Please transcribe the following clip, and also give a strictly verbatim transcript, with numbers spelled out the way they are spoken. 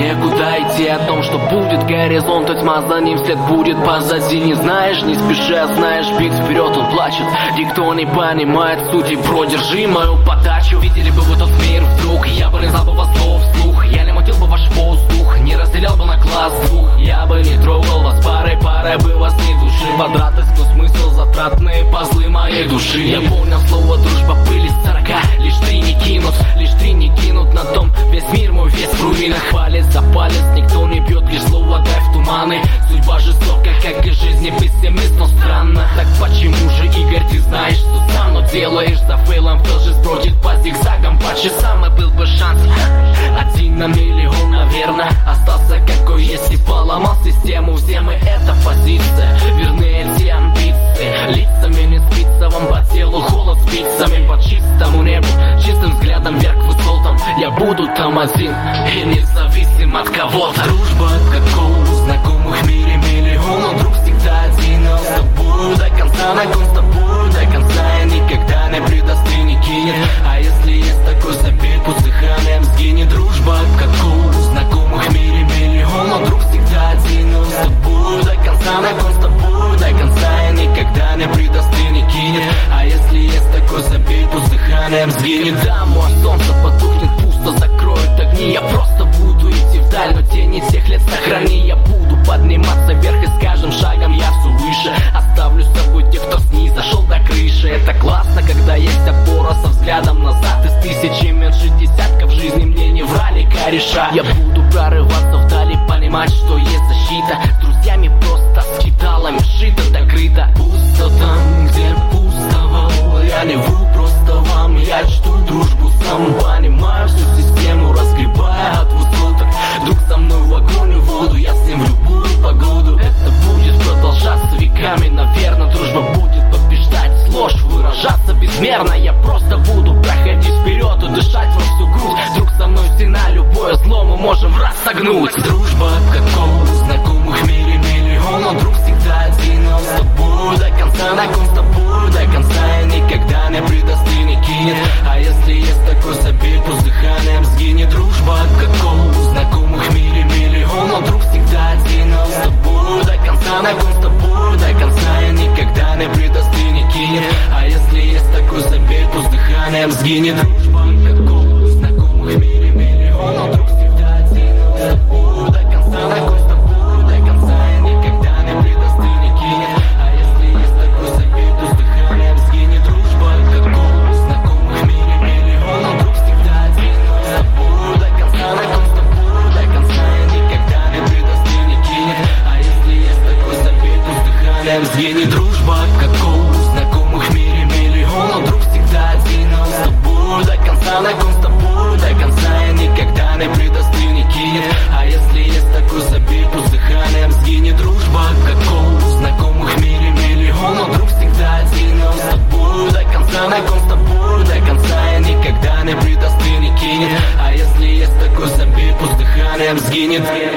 некуда идти, о том, что будет горизонт, и тьма за ним след будет позади. Не знаешь, не спеша, знаешь, бег вперед, он плачет. Никто не понимает сути, продержи мою подачу. Видели бы вы тот мир вдруг, я бы не знал бы вас слов вслух. Я не мутил бы ваш воздух, не разделял бы на класс двух. Я бы не трогал вас парой, парой бы вас не души. Квадраты, сквозь смысл, затратные пазлы моей души. Я понял слово дружба, пыли сорока, лишь три не кинут, лишь три не кинут. На том весь мир мой, весь в руинах. Палец за палец, никто не бьет, лишь слово дай в туманы. Судьба жестока, как и жизнь, пессимист, но странно. Так почему же, Игорь, ты знаешь, что сам, но делаешь за фейлом, кто же сбродит по зигзагам, по часам. И был бы шанс один на миллион, наверное, остался какой есть. И поломал систему, все мы, это позиция. Вернее, все амбиции, лицами не спится вам по телу, холод спицами по чистому небу, чистым взглядом вверх высотам. Я буду там один и независим от кого-то. Дружба от какого, знакомых в мире миллион, но друг всегда один, а с тобою до конца, на кон с тобою до конца. И никогда не предаст и не кинет, а если есть такой забей, пусть дыханием сгинет. Дружба от какого, знакомых в мире миллион, но друг всегда один, а с тобою до конца, на кон с тобою до конца. И никогда не предаст и не кинет, а если есть такой забей, пусть дыханием сгинет. Да, мой солнце потухнет, пусто закроют огни. Я просто буду идти вдаль, но тени тех лет сохрани. Я буду подниматься вверх, и с каждым шагом я все выше. Оставлю с собой тех, кто снизу зашел до крыши. Это классно, когда есть опора со взглядом назад. Из тысячи меньше десятков в жизни мне не врали кореша. Я буду прорываться вдали, понимать, что есть защита. С друзьями просто с кидалами шито, докрыто. Пусто там, где пустовал. Я не вру просто вам, я чту дружбу сам. Понимаю всю систему, разгребая от высоток. Друг со мной в огонь и воду, я с ним в любую погоду. Это будет продолжаться веками, наверное. Дружба будет побеждать ложь, выражаться безмерно. Я просто буду проходить вперед и дышать во всю грудь. Друг со мной стена, любое зло мы можем в раз согнуть. Дружба от какого, знакомых в мире миллион, но друг всегда один, он с тобою до конца, на кон с тобою до конца. И никогда не предаст и не кинет, а если есть такой забей, пусть дыханием сгинет. Дружба от какого, знакомых в мире миллион, но друг всегда один, он с тобою до конца, на кон с тобою до конца. И никогда не предаст и не кинет, а если есть такой забей, пусть дыханием сгинет. Дружба от какого, знакомых в мире миллион, но друг всегда один, он с тобою до конца, на кон с тобою до конца. И никогда не предаст и не кинет, а если есть такой забей, пусть дыханием сгинет. Дружба от какого, знакомых в мире миллион, но друг всегда один, он с тобою до конца, на кон с тобою до конца. И никогда не предаст и не кинет, а если есть такой забей, пусть дыханием сгинет. Дружба от какого, знакомых в мире миллион, но друг всегда один, он с тобою до конца, на кон с тобою до конца. И никогда не предаст и не кинет, а если есть такой забей, пусть дыханием сгинет. Дружба от какого, знакомых в мире миллион, но друг всегда один, он с тобою до конца, на кон с тобою до конца. И никогда не предаст и не кинет, а если есть такой забей, пусть дыханием сгинет.